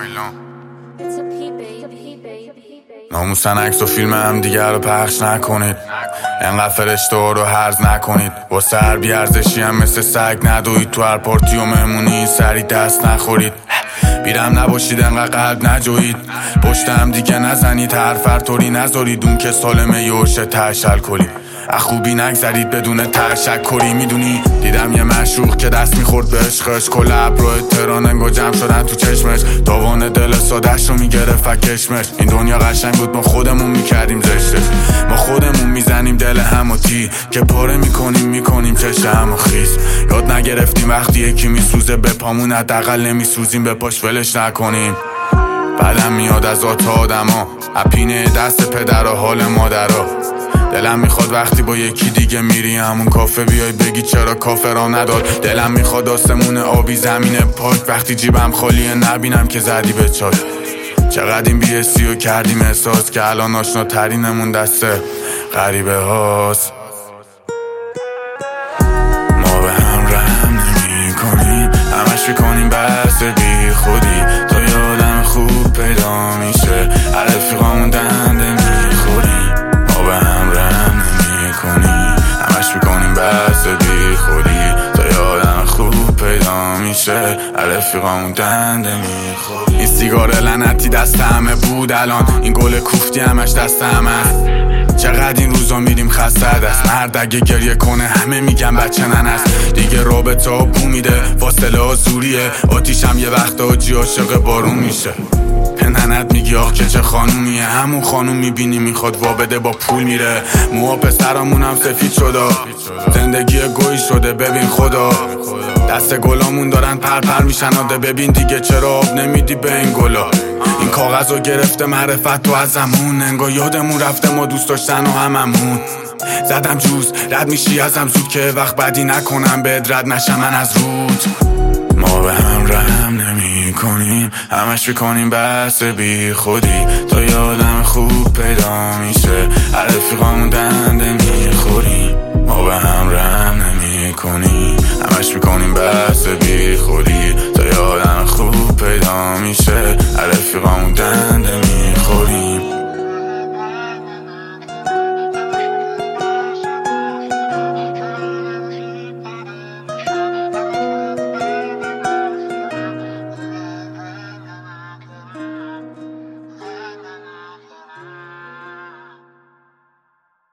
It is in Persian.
ناموسن عکس و فیلم هم دیگر رو پخش نکنید، انقدر فرشته ها رو هرز نکنید. واسه هر بیارزشی هم مثل سگ ندوید، تو هر پارتی و مهمونی سری دست نخورید. بیرم نباشید انقدر قلب نجوید، پشت هم دیگه نزنید، حرف طوری نذارید اون که سالمه یوشه تشل کنید. خوبی نگذرید بدون تشکری. میدونی دیدم یه مشروق که دست میخورد به عشقش، کل ابرو تهران انگا جمع شدن تو چشمش، تاوان دل سادش رو میگرفت کشمش. این دنیا قشنگ بود ما خودمون میکردیم زشتش، ما خودمون میزنیم دل همو تی که پاره میکنیم چشه همو خیز. یاد نگرفتیم وقتی یکی میسوزه به پامون حداقل نمیسوزیم به پاش ولش نکنیم. بعدم میاد از آدما اپینه دست پدر و حال مادرها. دلم میخواد وقتی با یکی دیگه میری همون کافه بیای بگی چرا کافه را نداد. دلم میخواد آسمون آبی زمین پاک، وقتی جیبم خالیه نبینم که زدی به چای. چقدر این بی‌حسی رو کردیم احساس که الان آشناترینمون دسته غریبه هاست. ما به هم رحم نمی کنیم، همش میکنیم بحث بی خودی تا یادم خوب پیدا میشه، هر رفیقامون دنده میخوریم. ما به هم رحم نمی کنیم، همش میکنیم بحث بی خودی تا یادم خوب پیدا میشه، هر رفیقامون دنده میخوریم. این سیگار لعنتی دست همه بود، الان این گل کوفتی همش دست همه. چقدر این روزا میریم خسته دست، مرد اگه گریه کنه همه میگن بچه ننست. دیگه رابطه ها بو میده، فاصله ها زوریه، آتیشم یه وقت آجی عاشق بارون میشه. پنهنت میگی آخ که چه خانومیه، همون خانوم میبینی میخواد وابده با پول میره. موها پسرامون هم سفید شده، زندگی گوی شده ببین خدا. دست گلامون دارن پر میشن آده، ببین دیگه چرا آب نمیدی به این گلا. این کاغذ رو گرفته معرفت تو ازمون، انگار یادمون رفته ما دوست داشتن و هممون. زدم جوز رد میشی ازم زود که وقت بدی نکنم بهت رد نشم من از رود. ما به هم رحم نمی کنیم، همش میکنیم بحث بی خودی تا یادم خوب پیدا میشه، هر رفیقامون دنده میخوریم. ما به هم رحم نمی کنیم، همش میکنیم